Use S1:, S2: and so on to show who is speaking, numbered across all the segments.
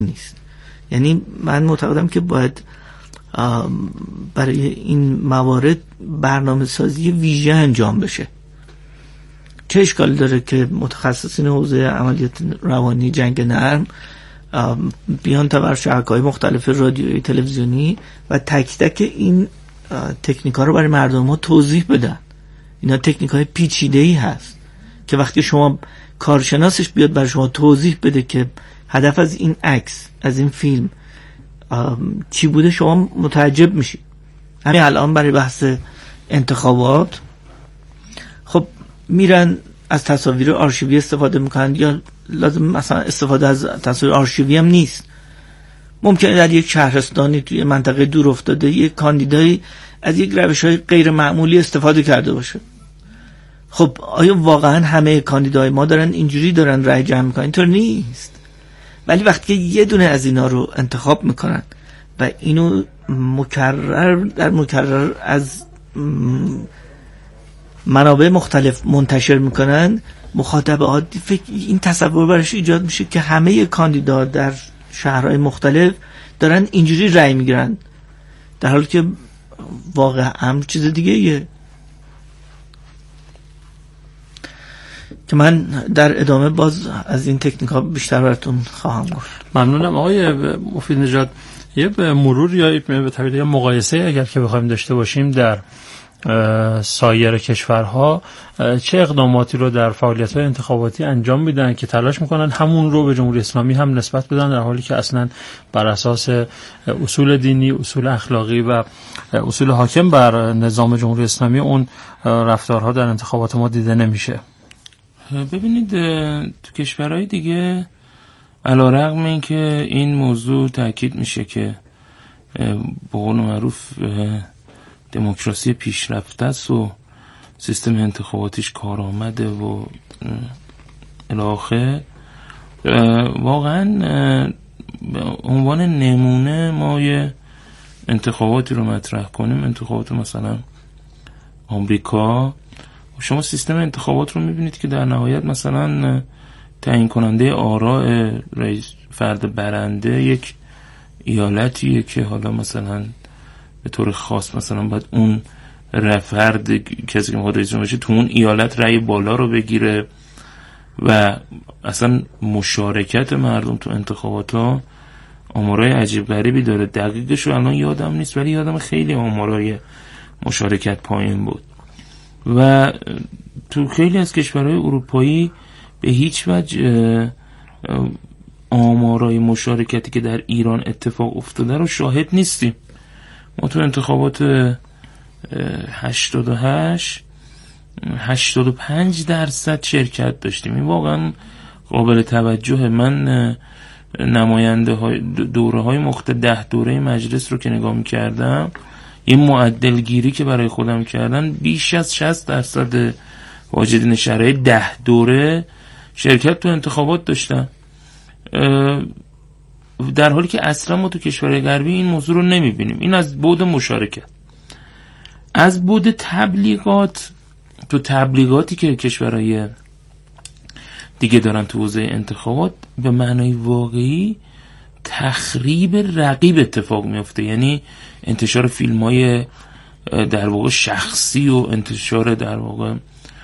S1: نیست. یعنی من معتقدم که باید برای این موارد برنامه سازی ویژه انجام بشه. چه اشکال داره که متخصصین حوزه عملیات روانی جنگ نرم بیان تا بر شبکه‌های مختلف رادیویی تلویزیونی و تک تک این تکنیک‌ها رو برای مردم ها توضیح بدن. اینا تکنیک‌های پیچیده‌ای هست که وقتی شما کارشناسش بیاد برای شما توضیح بده که هدف از این عکس، از این فیلم چی بوده، شما متعجب میشید. همین الان برای بحث انتخابات خب میرن از تصاویر آرشیوی استفاده میکنن، یا لازم مثلا استفاده از تصاویر آرشیوی هم نیست. ممکنه در یک شهرستانی توی منطقه دور افتاده یک کاندیدایی از یک روش‌های غیر معمولی استفاده کرده باشه. خب آیا واقعا همه کاندیدای ما دارن اینجوری دارن رای جمع میکنن؟ اینطور نیست. ولی وقتی یه دونه از اینا رو انتخاب میکنن و اینو مکرر از منابع مختلف منتشر میکنن، مخاطب عادی این تصور برش ایجاد میشه که همه کاندیدا در شهرهای مختلف دارن اینجوری رای میگیرن، در حالی که واقعا هم چیز دیگه ایه. که من در ادامه باز از این تکنیک ها بیشتر براتون خواهم گفت.
S2: ممنونم آقای مفید نژاد. یه مرور یا به تعبیر مقایسه اگر که بخوایم داشته باشیم در سایر کشورها، چه اقداماتی رو در فعالیت‌های انتخاباتی انجام میدن که تلاش میکنن همون رو به جمهوری اسلامی هم نسبت بدن، در حالی که اصلا بر اساس اصول دینی، اصول اخلاقی و اصول حاکم بر نظام جمهوری اسلامی اون رفتارها در انتخابات ما دیده نمیشه؟
S3: ببینید تو کشورهای دیگه علیرغم این که این موضوع تاکید میشه که به قول معروف دموکراسی پیشرفته است و سیستم انتخاباتیش کارآمده و الاخر، واقعا به عنوان نمونه ما یه انتخاباتی رو مطرح کنیم، انتخابات مثلا آمریکا، شما سیستم انتخابات رو میبینید که در نهایت مثلا تعیین کننده آراء رئیس فرد برنده یک ایالتیه که حالا مثلا به طور خاص مثلا باید اون فرد کسی که میخواد رئیس جمهور بشه تو اون ایالت رأی بالا رو بگیره و اصلا مشارکت مردم تو انتخابات ها آمارای عجیب غریبی داره. دقیقش رو الان یادم نیست ولی یادم خیلی آمارای مشارکت پایین بود و تو خیلی از کشورهای اروپایی به هیچ وجه آمارای مشارکتی که در ایران اتفاق افتاده رو شاهد نیستیم. ما تو انتخابات 85% شرکت داشتیم. این واقعا قابل توجه. من نماینده های دوره های مختلف 10 دوره مجلس رو که نگاه می‌کردم، یه معدل گیری که برای خودم کردن بیش از 60% واجدین شرایط 10 دوره شرکت تو انتخابات داشتن، در حالی که اصلا ما تو کشورهای غربی این موضوع رو نمیبینیم. این از بعد مشارکت. از بعد تبلیغات، تو تبلیغاتی که کشورهای دیگه دارن تو حوزه انتخابات، به معنای واقعی تخریب رقیب اتفاق میفته. یعنی انتشار فیلم‌های در واقع شخصی و انتشار در واقع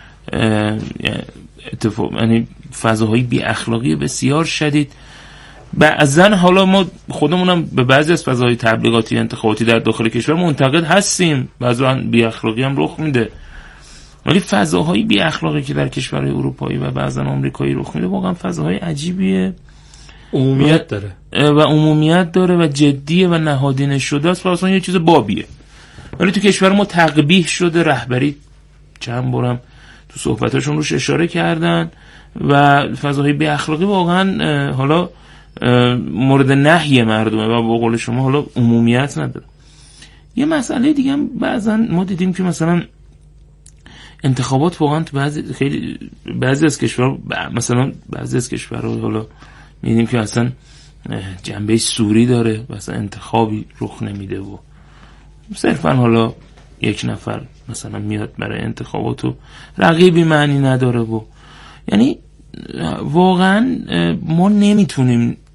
S3: یعنی فضاهای بی اخلاقی بسیار شدید. بعضن حالا ما خودمونم به بعضی از فضاهای تبلیغاتی انتخاباتی در داخل کشور منتقد هستیم، بعضا بی اخلاقی هم رخ میده، ولی فضاهای بی اخلاقی که در کشورهای اروپایی و بعضا آمریکایی رخ میده واقعا فضاهای عجیبیه،
S2: عمومیت داره
S3: و عمومیت داره و جدیه و نهادینه شده است و اصلا یه چیز بابیه. ولی تو کشور ما تقبیح شده. رهبری چند بارم تو صحبتاشون روش اشاره کردن و فضاهای بی اخلاقی واقعا حالا مورد نهی مردمه و با قول شما حالا عمومیت نداره. یه مسئله دیگه هم بعضا ما دیدیم که مثلا انتخابات واقعا تو بعضی از کشورها، مثلا بعضی از کشورها حالا می‌بینیم که اصلا جنبه سوری داره و اصلا انتخابی رخ نمیده و صرفا حالا یک نفر مثلا میاد برای انتخابات و رقیبی معنی نداره و یعنی واقعا ما نمیتونیم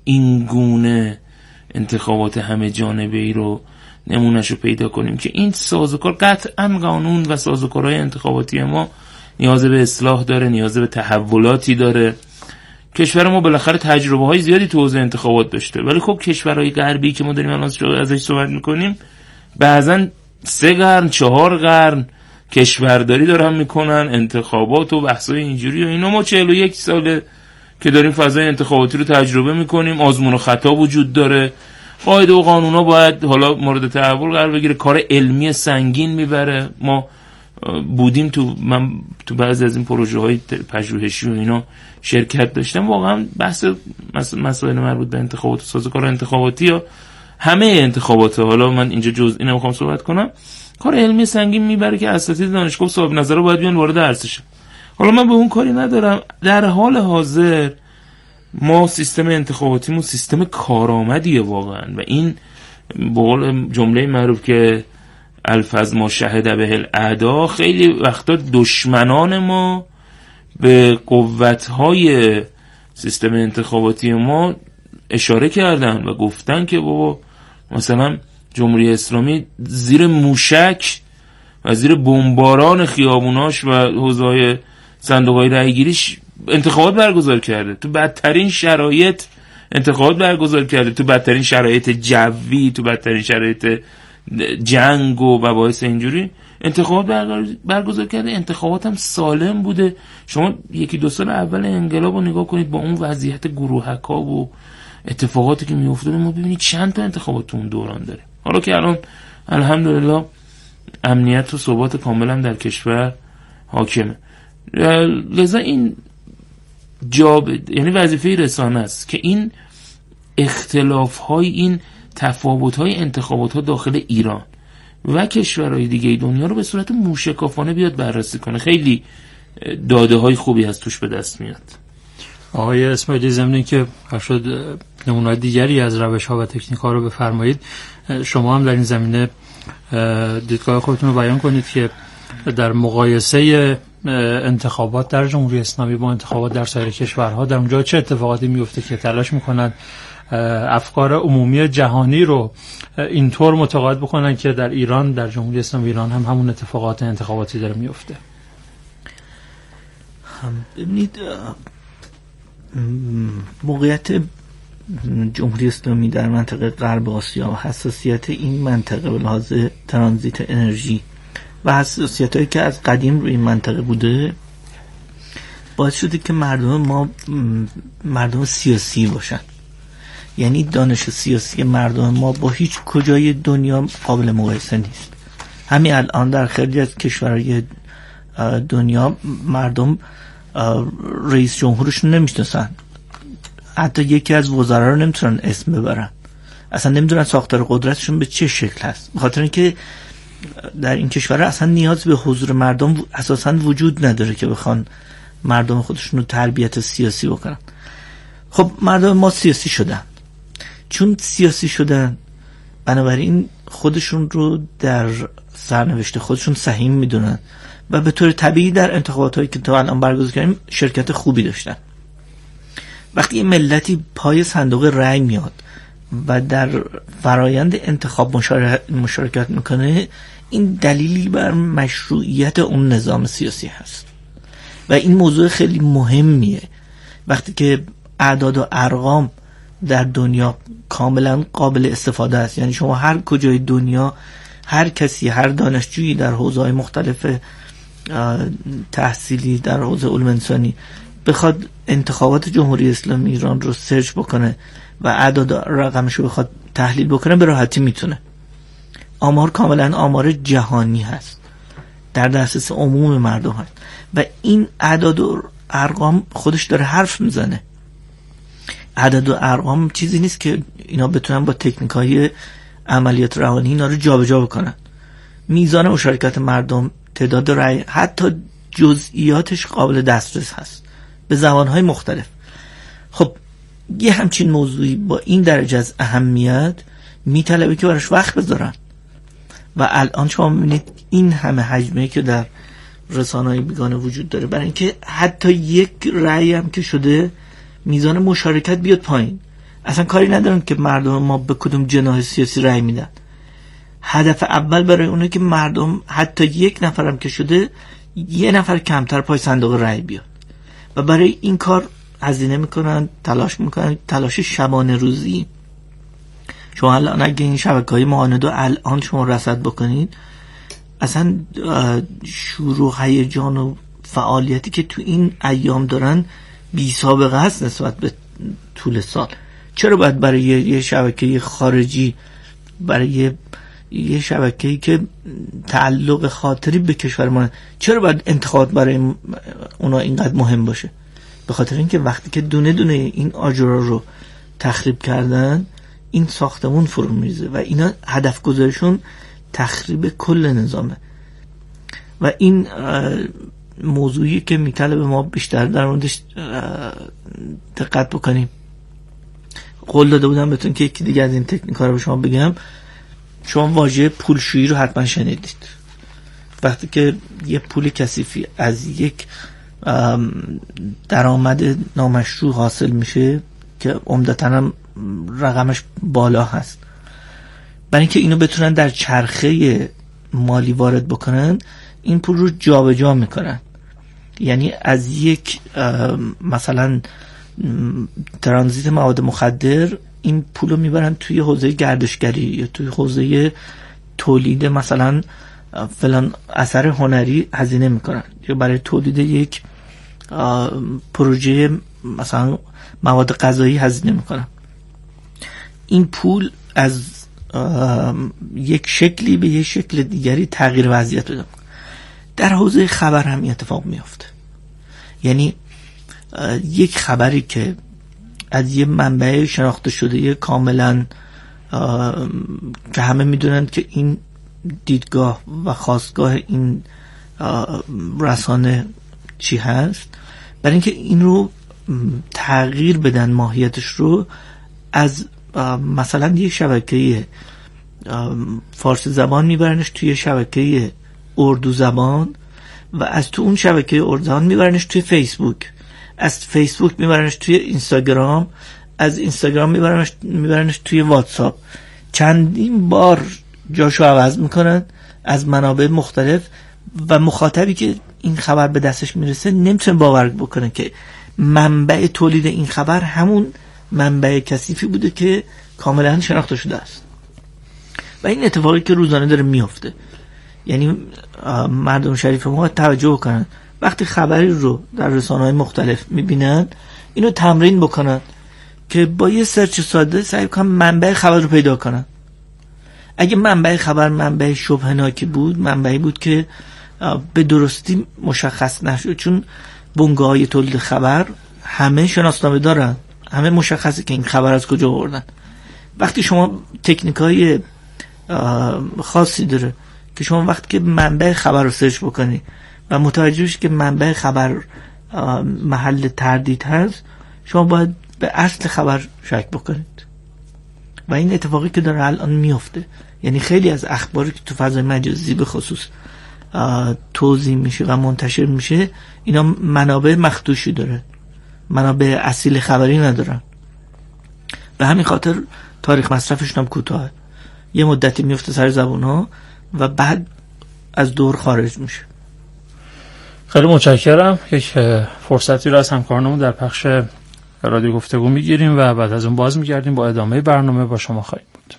S3: این گونه انتخابات همه جانبه ای رو نمونهشو پیدا کنیم که این سازوکار، قطعا قانون و سازوکارهای انتخاباتی ما نیاز به اصلاح داره، نیاز به تحولاتی داره. کشور ما بالاخره تجربه های زیادی تو حوزه انتخابات داشته، ولی خب کشورهای غربی که ما داریم الان ازش صحبت میکنیم بعضن 3 قرن 4 قرن کشورداری دارن میکنن، انتخابات و بحثای اینجوری و اینا. ما 41 ساله که داریم فضای انتخاباتی رو تجربه میکنیم، آزمون و خطا وجود داره، قاعده و قانونا باید حالا مورد تحول قرار بگیره، کار علمی سنگین میبره. ما بودیم من تو بعضی از این پروژه های پژوهشی و اینا شرکت داشتم، واقعا بحث مسائل مربوط به انتخابات و سازوکار انتخاباتی یا همه انتخابات، حالا من اینجا جزئی نمیخوام صحبت کنم، کار علمی سنگین میبره که اساتید دانشگاه صاحب نظر باید بیان وارد عرصه. حالا من به اون کاری ندارم. در حال حاضر ما سیستم انتخاباتیمون سیستم کارآمدیه واقعا و این به قول جمله معروف که الفاظ ما شهد به الاعدا، خیلی وقتا دشمنان ما به قوت‌های سیستم انتخاباتی ما اشاره کردن و گفتن که بابا مثلا جمهوری اسلامی زیر موشک و زیر بمباران خیابوناش و حوزه‌های صندوق‌های رأی‌گیریش انتخابات برگزار کرده، تو بدترین شرایط انتخابات برگزار کرده، تو بدترین شرایط جوی، تو بدترین شرایط جنگ و مباحث اینجوری انتخابات برگزار کرده. انتخابات هم سالم بوده. شما 1-2 سال اول انقلاب رو نگاه کنید با اون وضعیت گروهکا و اتفاقاتی که میافتاد، ما ببینید چند تا انتخابات تو اون دوران داره. حالا که الان الحمدلله امنیت و ثبات کامل هم در کشور حاکمه. لذا این یعنی وظیفه رسانه است که این اختلاف‌های، این تفاوت‌های انتخابات‌ها داخل ایران و کشورهای دیگه دنیا رو به صورت موشکافانه بیاد بررسی کنه. خیلی داده‌های خوبی از توش به دست میاد.
S2: آقای اسماعیلی، ضمن که شد نمونه‌های دیگری از روش‌ها و تکنیک‌ها رو بفرمایید، شما هم در این زمینه دیدگاه خودتون رو بیان کنید که در مقایسه انتخابات در جمهوری اسلامی با انتخابات در سایر کشورها در اونجا چه اتفاقاتی میفته که تلاش میکنن افکار عمومی جهانی رو اینطور متقاعد بکنن که در ایران، در جمهوری اسلامی ایران هم همون اتفاقات انتخاباتی داره میفته.
S1: ببینید موقعیت جمهوری اسلامی در منطقه غرب آسیا و حساسیت این منطقه به لحاظ ترانزیت انرژی و حساسیت‌هایی که از قدیم روی این منطقه بوده باعث شده که مردم سیاسی باشن. یعنی دانش سیاسی مردم ما با هیچ کجای دنیا قابل مقایسه نیست. همین الان در خیلی از کشورهای دنیا مردم رئیس جمهورشون نمیشناسن، حتی یکی از وزرا رو نمیتونن اسم ببرن، اصلا نمیدونن ساختار قدرتشون به چه شکل هست، بخاطر اینکه در این کشور اصلا نیاز به حضور مردم اساسا وجود نداره که بخوان مردم خودشون رو تربیت سیاسی بکنن. خب مردم ما سیاسی شدن، چون سیاسی شدن بنابراین خودشون رو در سرنوشت خودشون سهیم میدونن و به طور طبیعی در انتخابات هایی که تا الان برگزار کردیم شرکت خوبی داشتن. وقتی این ملتی پای صندوق رأی میاد و در فرایند انتخاب مشارکت میکنه، این دلیلی بر مشروعیت اون نظام سیاسی هست و این موضوع خیلی مهمیه. وقتی که اعداد و ارقام در دنیا کاملا قابل استفاده است، یعنی شما هر کجای دنیا هر کسی، هر دانشجویی در حوزه‌های مختلف تحصیلی در حوزه علوم انسانی بخواد انتخابات جمهوری اسلامی ایران رو سرچ بکنه و اعداد رقمش رو بخواد تحلیل بکنه به راحتی میتونه. آمار کاملا آمار جهانی هست، در دسترس عموم مردم هست و این اعداد و ارقام خودش داره حرف میزنه. اعداد و ارقام چیزی نیست که اینا بتونن با تکنیک‌های عملیات روانی اینا رو جابجا بکنن. میزان مشارکت مردم، تعداد رأی، حتی جزئیاتش قابل دسترس هست به زبان‌های مختلف. خب یه همچین موضوعی با این درجه از اهمیت میطلبه که براش وقت بذارن و الان شما میبینید این همه حجمه که در رسانه‌های بیگانه وجود داره برای اینکه حتی یک رأی هم که شده میزان مشارکت بیاد پایین. اصلا کاری ندارن که مردم ما به کدوم جناح سیاسی رأی میدن. هدف اول برای اونه که مردم حتی یک نفرم که شده یه نفر کمتر پای صندوق رأی بیاد و برای این کار هزینه میکنن، تلاش میکنن، تلاش شبانه روزی. شما الان اگه این شبکه‌های معاندو الان شما رصد بکنید، اصلا شور و هیجان و فعالیتی که تو این ایام دارن بی سابقه است نسبت به طول سال. چرا باید برای یه شبکه خارجی، برای یه شبکه‌ای که تعلق خاطری به کشور ما، چرا باید انتخابات برای اونا اینقدر مهم باشه؟ به خاطر اینکه وقتی که دونه دونه این آجرها رو تخریب کردن، این ساختمون فرو میریزه و اینا هدف گذاریشون تخریب کل نظامه. و این موضوعی که میطلب ما بیشتر در موردش دقت بکنیم. قول داده بودم بهتون که یکی دیگه از این تکنیک‌ها رو به شما بگم. شما واژه پولشویی رو حتما شنیدید. وقتی که یه پول کثیفی از یک درآمد نامشروع حاصل میشه که عمدتاً هم رقمش بالا هست، برای اینکه اینو بتونن در چرخه مالی وارد بکنن، این پول رو جابجا میکنن. یعنی از یک مثلا ترانزیت مواد مخدر این پول رو میبرن توی حوزه گردشگری یا توی حوزه تولید مثلا فلان اثر هنری هزینه میکنن، یا برای تولید یک پروژه مثلا مواد غذایی هزینه میکنن. این پول از یک شکلی به یک شکل دیگری تغییر وضعیت بده. در حوزه خبر هم اتفاق میفته. یعنی یک خبری که از یه منبع شناخته شده کاملا که همه میدونند که این دیدگاه و خواستگاه این رسانه چی هست، برای اینکه این رو تغییر بدن ماهیتش رو، از مثلا یک شبکه فارسی زبان میبرنش توی شبکه اردو زبان و از تو اون شبکه اردو زبان میبرنش توی فیسبوک، از فیسبوک میبرنش توی اینستاگرام، از اینستاگرام میبرنش توی واتساپ. چندین بار جاشو عوض میکنن از منابع مختلف و مخاطبی که این خبر به دستش میرسه نمیتونه باور بکنه که منبع تولید این خبر همون منبع کثیفی بوده که کاملا شناخته شده است. و این اتفاقی که روزانه داره میفته. یعنی مردم شریف ما توجه کنن وقتی خبری رو در رسانه‌های مختلف میبینن، اینو تمرین بکنن که با یه سرچ ساده سعی کنن منبع خبر رو پیدا کنن. اگه منبع خبر منبع شبهه‌ناکی بود، منبعی بود که به درستی مشخص نشد، چون بنگاه‌های تولید خبر همه شناسنامه دارن، همه مشخصه که این خبر از کجا آوردن. وقتی شما تکنیک‌های خاصی داره که شما وقتی که منبع خبر رو سرچ بکنی و متوجه بشی که منبع خبر محل تردید هست، شما باید به اصل خبر شک بکنید. و این اتفاقی که داره الان میفته، یعنی خیلی از اخباری که تو فضای مجازی به خصوص توزیع میشه و منتشر میشه، اینا منابع مخدوشی داره، منابع اصیل خبری ندارن. به همین خاطر تاریخ مصرفشون هم کوتاهه، یه مدتی میفته سر زبونها و بعد از دور خارج میشه.
S2: خیلی متشکرم. یک فرصتی رو از همکارانمون در پخش رادیو گفتگو میگیریم و بعد از اون باز میگردیم با ادامه برنامه با شما خواهیم بود.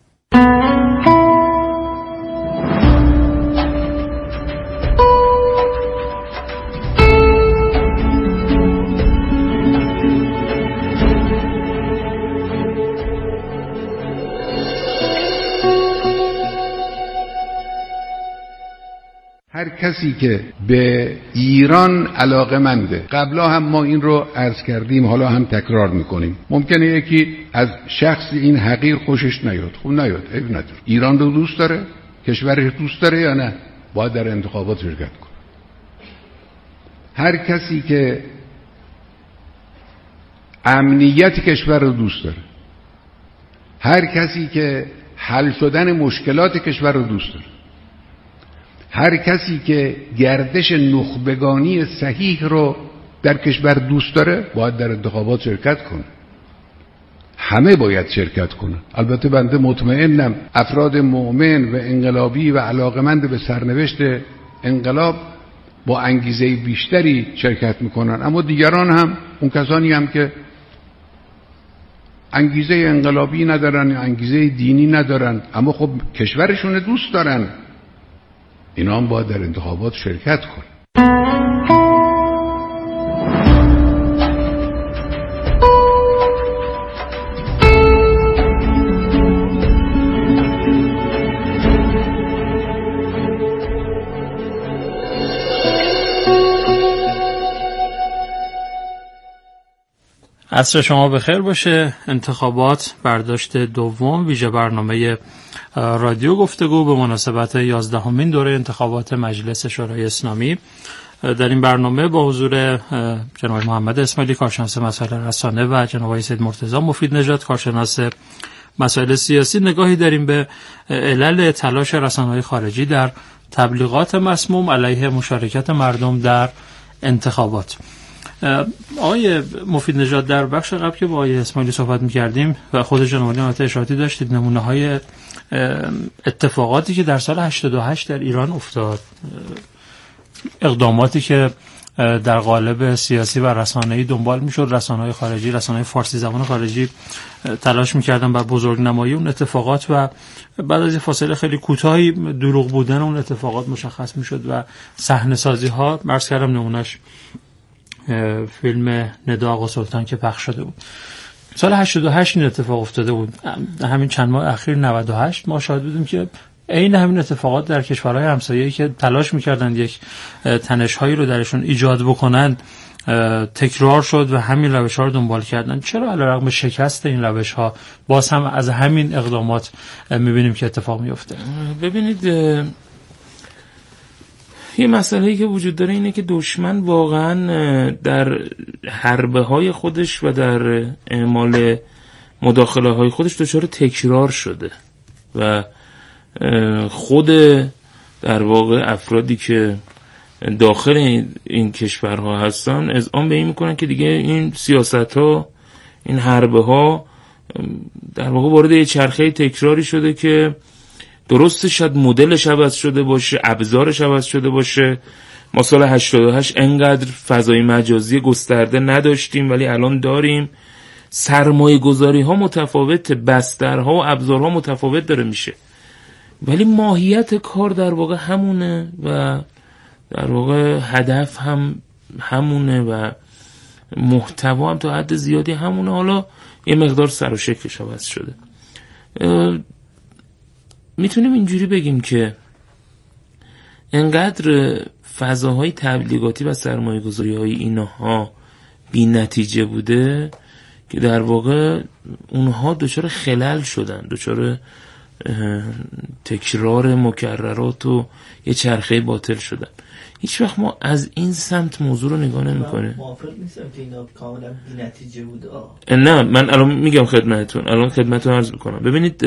S4: هر کسی که به ایران علاقه‌منده، قبلا هم ما این رو عرض کردیم، حالا هم تکرار میکنیم، ممکنه یکی از شخص این حقیر خوشش نیاد، خب نیاد، عیب نداره. ایران رو دوست داره، کشورش دوست داره یا نه؟ باید در انتخابات شرکت کنه. هر کسی که امنیت کشور رو دوست داره، هر کسی که حل شدن مشکلات کشور رو دوست داره، هر کسی که گردش نخبگانی صحیح رو در کشور دوست داره، باید در انتخابات شرکت کنه. همه باید شرکت کنن. البته بنده مطمئنم افراد مؤمن و انقلابی و علاقمند به سرنوشت انقلاب با انگیزه بیشتری شرکت میکنن، اما دیگران هم، اون کسانی هم که انگیزه انقلابی ندارن، انگیزه دینی ندارن، اما خب کشورشون دوست دارن، اینا هم باید در انتخابات شرکت کنن.
S2: عصر شما بخیر باشه. انتخابات برداشت دوم ویژه برنامه رادیو گفتگو به مناسبت 11مین دوره انتخابات مجلس شورای اسلامی. در این برنامه با حضور جناب محمد اسماعیلی کارشناس مسائل رسانه و جناب سید مرتضی مفید نژاد کارشناس مسائل سیاسی نگاهی داریم به علل تلاش رسانه‌های خارجی در تبلیغات مسموم علیه مشارکت مردم در انتخابات. آقای مفید نژاد، در بخش قبل که با آقای اسماعیلی صحبت می‌کردیم و خود جناب عالی اشارتی داشتید نمونه‌های اتفاقاتی که در سال 88 در ایران افتاد، اقداماتی که در قالب سیاسی و رسانه‌ای دنبال می‌شد، رسانه‌های خارجی، رسانه‌های فارسی زبان خارجی تلاش می‌کردن بر بزرگنمایی اون اتفاقات و بعد از فاصله خیلی کوتاهی دروغ بودن اون اتفاقات مشخص می‌شد و صحنه‌سازی‌ها مرز کردم نمونهش فیلم ندا آقا سلطان که پخش شده بود. سال 88 این اتفاق افتاده بود. همین چند ماه اخیر 98 ما شاهد بودیم که عین همین اتفاقات در کشورهای همسایه‌ای که تلاش می‌کردند یک تنش‌هایی رو درشون ایجاد بکنند تکرار شد و همین روش‌ها رو دنبال کردن. چرا علیرغم شکست این روش‌ها باز هم از همین اقدامات می‌بینیم که اتفاق می‌افته؟
S3: ببینید، یه مسئله‌ای که وجود داره اینه که دشمن واقعا در حربه‌های خودش و در اعمال مداخله‌های خودش دچار تکرار شده و خود در واقع افرادی که داخل این کشورها هستن اذعان به این میکنن که دیگه این سیاست‌ها، این حربه‌ها در واقع وارد یه چرخه تکراری شده که درسته شاید مدلش عوض شده باشه، ابزارش عوض شده باشه. ما سال 88 انقدر فضای مجازی گسترده نداشتیم ولی الان داریم. سرمایه گذاری ها متفاوته، بسترها و ابزارها متفاوت داره میشه، ولی ماهیت کار در واقع همونه و در واقع هدف هم همونه و محتوا هم تا حد زیادی همونه. حالا یه مقدار سر و شکلش عوض شده. میتونیم اینجوری بگیم که انقدر فضاهای تبلیغاتی و سرمایه گذاری های اینها بی نتیجه بوده که در واقع اونها دچار خلل شدن، دچار تکرار مکررات و یه چرخه باطل شدن. هیچ وقت ما از این سمت موضوع رو نگاه نمی‌کنه.
S1: موافق نیستم که اینا کاملا بی نتیجه بوده.
S3: نه، من الان میگم خدمتتون عرض می‌کنم. ببینید،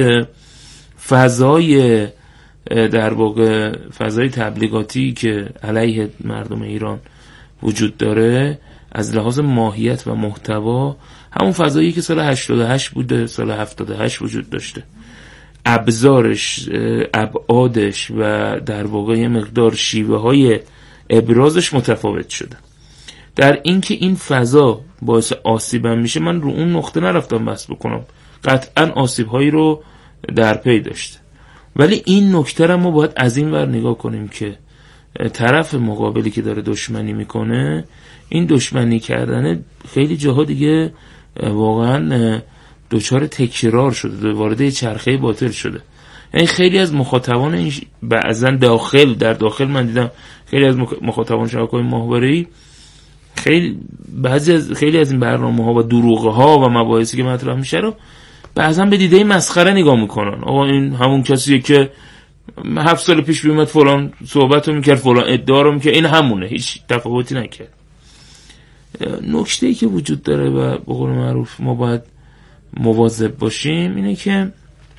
S3: فضای در واقع فضای تبلیغاتی که علیه مردم ایران وجود داره از لحاظ ماهیت و محتوا همون فضایی که سال 88 بوده، سال 78 وجود داشته. ابزارش، ابعادش و در واقع یه مقدار شیوه های ابرازش متفاوت شده. در اینکه این فضا باعث آسیبم میشه من رو اون نقطه نرفتم بحث بکنم، قطعا آسیب هایی رو در پی داشته، ولی این نکته رو ما باید از این ور نگاه کنیم که طرف مقابلی که داره دشمنی میکنه، این دشمنی کردن خیلی جاها دیگه واقعا دچار تکرار شده، وارد چرخه باطل شده. یعنی خیلی از مخاطبان این بعضن در داخل من دیدم خیلی از مخاطبان شبکه‌های ماهواره‌ای خیلی از این برنامه‌ها و دروغ‌ها و مباحثی که مطرح میشه رو بعضا به دیده مسخره نگاه میکنن. آقا این همون کسیه که 7 سال پیش بیومد فلان صحبتو میکرد، فلان ادعا رو میکرد، این همونه، هیچ تفاوتی نکرد. نکته‌ای که وجود داره و به قول معروف ما باید مواظب باشیم اینه که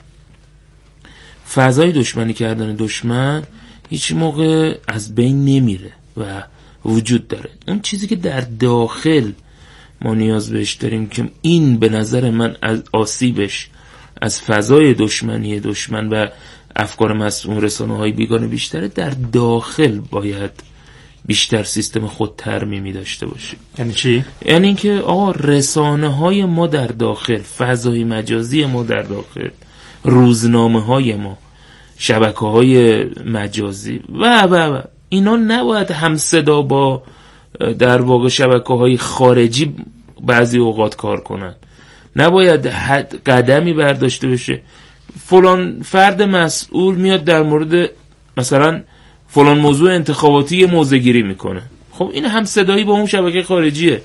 S3: فضای دشمنی کردن دشمن هیچ موقع از بین نمیره و وجود داره. اون چیزی که در داخل ما نیاز بهش داریم که این به نظر من از آسیبش از فضای دشمن و افکار مسئول رسانه‌های بیگانه بیشتره، در داخل باید بیشتر سیستم خود ترمیمی داشته باشه.
S2: یعنی چی؟
S3: یعنی اینکه آقا رسانه‌های ما در داخل، فضای مجازی ما در داخل، روزنامه‌های ما، شبکه‌های مجازی و اینا نباید هم صدا با در واقع شبکه‌های خارجی بعضی اوقات کار کنن. نباید قدمی برداشته بشه فلان فرد مسئول میاد در مورد مثلا فلان موضوع انتخاباتی موضع گیری میکنه، خب این هم صدایی با اون شبکه خارجیه.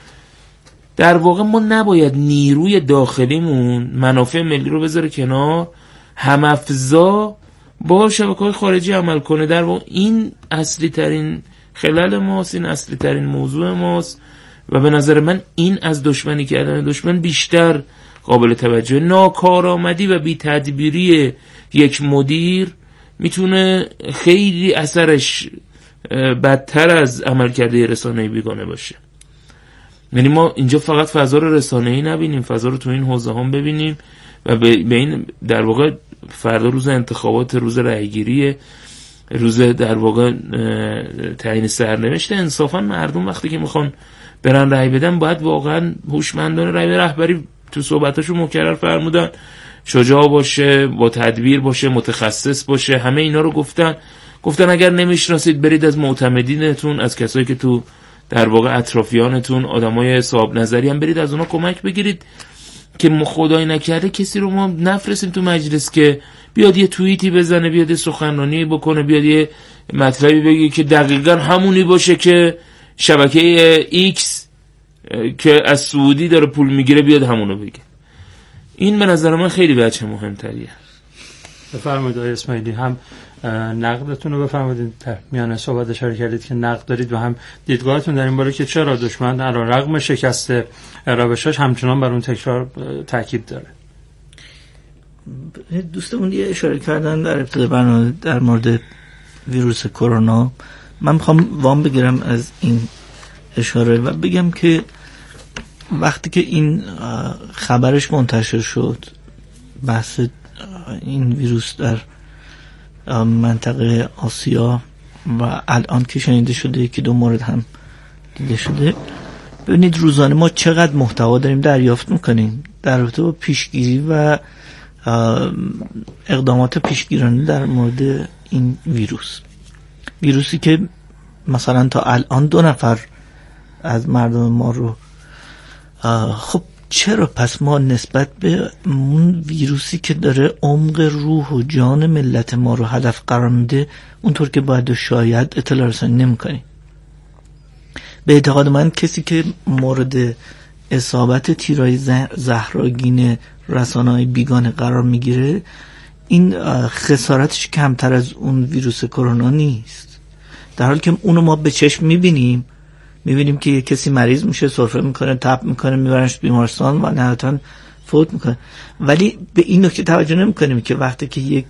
S3: در واقع ما نباید نیروی داخلیمون منافع ملی رو بذاره کنار، هم افزا با شبکه‌های خارجی عمل کنه. در واقع این اصلی ترین خلل ماست، این اصلی ترین موضوع ماست و به نظر من این از دشمنی کردن دشمن بیشتر قابل توجه. ناکارآمدی و بی تدبیری یک مدیر میتونه خیلی اثرش بدتر از عملکرد رسانه‌ای بیگانه باشه. یعنی ما اینجا فقط فضا رو رسانه‌ای نبینیم، فضا رو تو این حوزه هم ببینیم و به این در واقع فردا روز انتخابات، روز رأیگیری، روز در واقع تعیین سرنوشت، انصافا مردم وقتی که میخوان برن رأی بدن باید واقعا هوشمندانه رأی بدن. رهبری تو صحبتاشو مکرر فرمودن شجاع باشه، با تدبیر باشه، متخصص باشه، همه اینا رو گفتن اگر نمیشناسید برید از معتمدینتون، از کسایی که تو در واقع اطرافیانتون آدمای صاحب نظری هم برید از اونا کمک بگیرید که خدای نکرده کسی رو ما نفرستیم تو مجلس که بیاد یه توییتی بزنه، بیاد یه سخنرانی بکنه، بیاد یه مطلبی بگه که دقیقاً همونی باشه که شبکه ایکس که از سعودی داره پول میگیره بیاد همونو بگه. این به نظر من خیلی بچه مهمتریه.
S2: بفرمایید آقای اسماعیلی، هم نقدتون رو بفرمایید، میان صحبت اشاره کردید که نقد دارید و هم دیدگاهتون در این باره که چرا دشمن علیرغم شکست روشاش همچنان بر اون تکرار تاکید داره.
S1: دوستمون یه اشاره کردن در ابتدا برنامه در مورد ویروس کرونا. من میخوام وام بگیرم از این اشاره و بگم که وقتی که این خبرش منتشر شد، بحث این ویروس در منطقه آسیا و الان که شنیده شده که 2 مورد هم دیده شده، ببینید روزانه ما چقدر محتوا داریم دریافت میکنیم در رابطه با پیشگیری و اقدامات پیشگیرانه در مورد این ویروسی که مثلا تا الان 2 نفر از مردم ما رو خب چرا پس ما نسبت به اون ویروسی که داره عمق روح و جان ملت ما رو هدف قرار میده اونطور که باید شاید اطلاع رسانی نمی‌کنیم؟ به اعتقاد من کسی که مورد اصابت تیرای زهرآگین رسانه‌های بیگانه قرار میگیره، این خسارتش کمتر از اون ویروس کرونا نیست، در حالی که اونو ما به چشم میبینیم که یک کسی مریض میشه، سرفه میکنه، تب میکنه، میبرنش بیمارستان و نهایتاً فوت میکنه. ولی به این نکته توجه نمیکنیم که وقتی که یک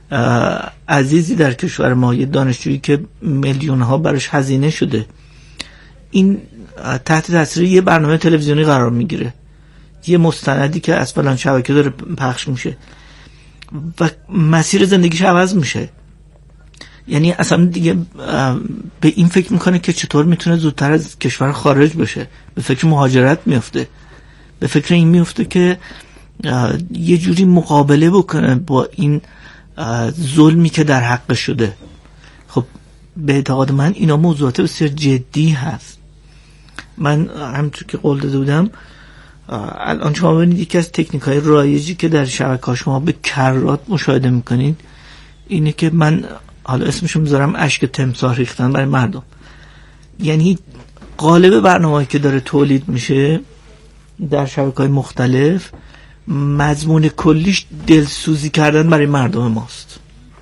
S1: عزیزی در کشور ما، یه دانشجویی که میلیون ها براش هزینه شده، این تحت تاثیر یه برنامه تلویزیونی قرار میگیره، یه مستندی که از فلان شبکه داره پخش میشه و مسیر زندگیش عوض میشه، یعنی اصلا دیگه به این فکر میکنه که چطور میتونه زودتر از کشور خارج بشه، به فکر مهاجرت میفته، به فکر این میفته که یه جوری مقابله بکنه با این ظلمی که در حق شده. خب به اعتقاد من اینا موضوعات بسیار جدی هست. من همونطور که قول داده بودم الان شما ببینید یکی از تکنیک‌های رایجی که در شبکه‌ها شما به کرات مشاهده میکنید اینه که من حالا اسمشو میذارم اشک تمساح ریختن برای مردم. یعنی قالب برنامه‌ای که داره تولید میشه در شبکه‌های مختلف مضمون کلیش دلسوزی کردن برای مردم ماست.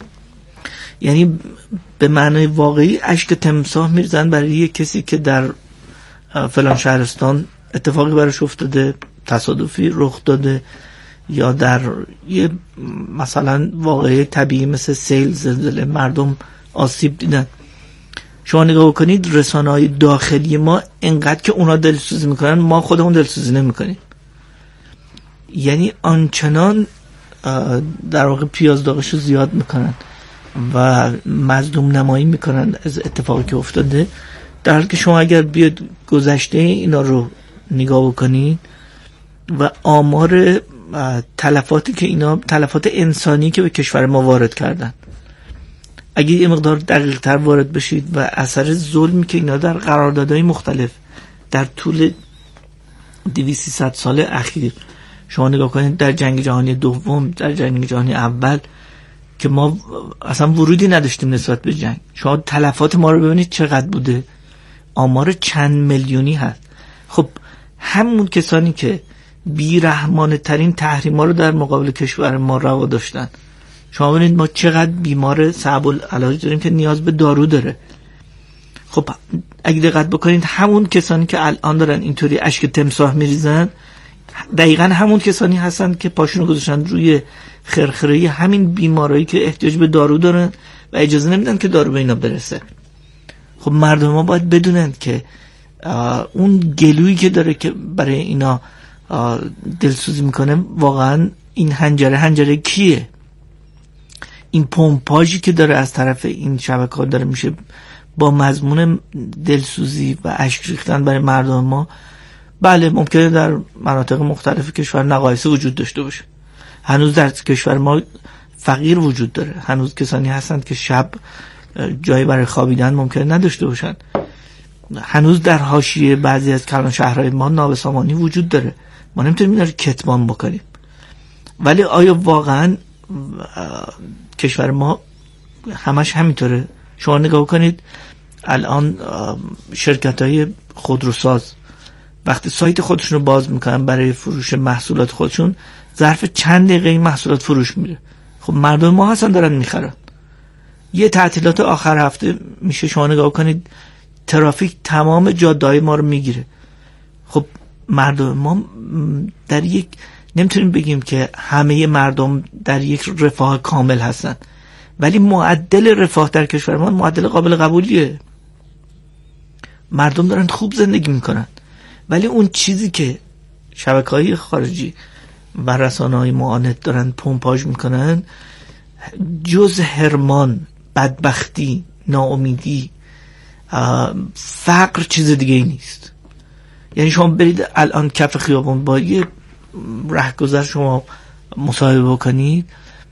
S1: یعنی به معنای واقعی اشک تمساح میریزن برای یک کسی که در فلان شهرستان اتفاقی براش افتاده، تصادفی رخ داده، یا در یه مثلا واقعی طبیعی مثل سیل، زلزله، مردم آسیب دیدن شما نگاه کنید رسانه‌های داخلی ما انقدر که اونا دلسوزی میکنن ما خودمون دلسوزی نمیکنیم. یعنی آنچنان در واقع پیاز داغشو زیاد میکنن و مظلوم نمایی میکنن از اتفاقی که افتاده، در حالی که شما اگر بیاد گذشته اینا رو نگاه بکنید و آمار تلفاتی که اینا، تلفات انسانی که به کشور ما وارد کردن، اگه یه مقدار دقیق تر وارد بشید و اثر ظلمی که اینا در قراردادهای مختلف در طول 200-300 سال اخیر شما نگاه کنید، در جنگ جهانی دوم، در جنگ جهانی اول که ما اصلا ورودی نداشتیم نسبت به جنگ، شما تلفات ما رو ببینید چقدر بوده، آمار چند میلیونی هست. خب همون کسانی که بیرحمانه ترین تحریما رو در مقابل کشور ما روا داشتن، شما ببینید ما چقدر بیمار صعب العلاج داریم که نیاز به دارو داره. خب اگه دقت بکنید همون کسانی که الان دارن اینطوری اشک تمساح میریزن دقیقاً همون کسانی هستن که پاشونو گذاشتن روی خرخره همین بیمارایی که احتیاج به دارو دارن و اجازه نمیدن که دارو به اینا برسه. خب مردم ما باید بدونن که اون گلویی که داره که برای اینا دلسوزی میکنه واقعا این هنجره کیه؟ این پمپاژی که داره از طرف این شبکه‌ها داره میشه با مضمون دلسوزی و اشک ریختن برای مردم ما. بله ممکنه در مناطق مختلف کشور نقایص وجود داشته باشه، هنوز در کشور ما فقیر وجود داره، هنوز کسانی هستند که شب جایی برای خوابیدن ممکنه نداشته باشن، هنوز در حاشیه بعضی از کلان شهرهای ما نابسامانی وجود داره، ما نمیتونیم اینا رو کتمان بکنیم. ولی آیا واقعا کشور ما همش همینطوره؟ شما نگاه کنید الان شرکت‌های خودروساز وقتی سایت خودشون رو باز میکنن برای فروش محصولات خودشون، ظرف چند دقیقه این محصولات فروش میره. خب مردم ما هستن دارن میخرن. یه تعطیلات آخر هفته میشه شما نگاه کنید ترافیک تمام جاده‌های ما رو میگیره. خب مردم ما در یک، نمیتونیم بگیم که همه مردم در یک رفاه کامل هستن، ولی معدل رفاه در کشور ما معدل قابل قبولیه، مردم دارن خوب زندگی میکنن. ولی اون چیزی که شبکه‌های خارجی و رسانه‌های معاند دارن پمپاژ میکنن جز حرمان، بدبختی، ناامیدی، فقر چیز دیگه ای نیست. یعنی شما برید الان کف خیابون با یه رهگذر شما مصاحبه بکنید،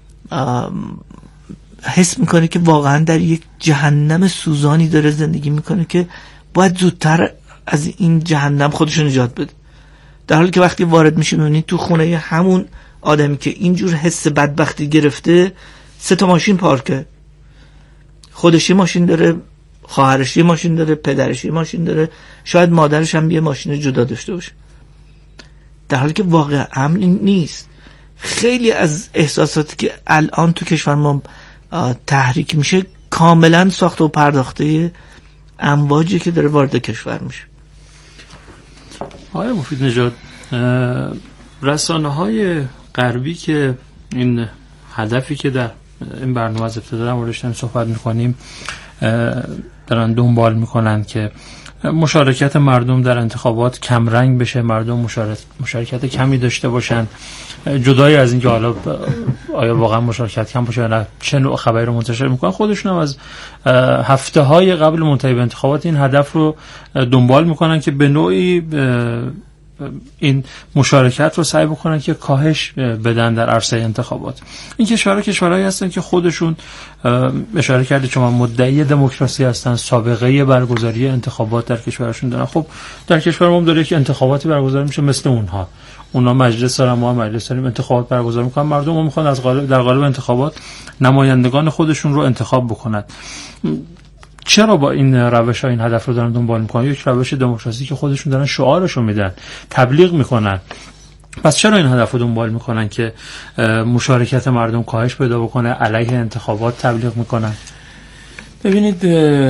S1: حس میکنه که واقعا در یک جهنم سوزانی داره زندگی میکنه که باید زودتر از این جهنم خودش نجات بده. در حالی که وقتی وارد میشه میبینید تو خونه همون آدمی که اینجور حس بدبختی گرفته 3 ماشین پارکه، خودش یه ماشین داره، خواهرش یه ماشین داره، پدرش یه ماشین داره، شاید مادرش هم یه ماشین جدا داشته باشه، در حالی که واقع امن نیست. خیلی از احساساتی که الان تو کشور ما تحریک میشه کاملا ساخته و پرداخته امواجی که داره وارد کشور میشه.
S2: آقای مفید نژاد، رسانه‌های غربی که این هدفی که در این برنامه از ابتدا در موردش صحبت می‌کنیم دارن دنبال می‌کنن که مشارکت مردم در انتخابات کم رنگ بشه، مردم مشارکت کمی داشته باشن، جدای از اینکه حالا آیا واقعا مشارکت کم باشه یا نه، چه نوع خبری رو منتشر میکنن، خودشون هم از هفته‌های قبل منتهی به انتخابات این هدف رو دنبال میکنن که به نوعی این مشارکت رو سعی بکنن که کاهش بدن در عرصه انتخابات. این کشورهایی هستن که خودشون اشاره کردید شما مدعی دموکراسی هستن، سابقه برگزاری انتخابات در کشورشون دارن. خب در کشور ما هم داره که انتخاباتی برگزار میشه مثل اونا مجلس دارن، ما مجلس داریم، انتخابات برگزار میکنن، مردم هم میخوان در قالب انتخابات نمایندگان خودشون رو انتخاب بکنن. چرا با این روش ها این هدف رو دارن دنبال میکنن؟ یک روش دموکراسی که خودشون دارن شعارش رو میدن، تبلیغ میکنن. پس چرا این هدف رو دنبال میکنن که مشارکت مردم کاهش پیدا بکنه، علیه انتخابات تبلیغ میکنن؟
S3: ببینید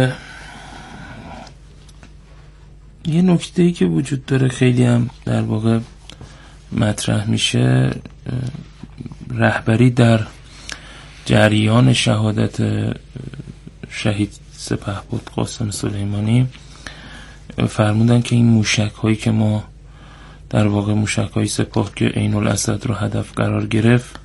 S3: یه نکته‌ای که وجود داره خیلی هم در واقع مطرح میشه، رهبری در جریان شهادت شهید سپهبد قاسم سلیمانی فرمودن که این موشک هایی که ما در واقع موشک های سپاه که عین الاسد رو هدف قرار گرفت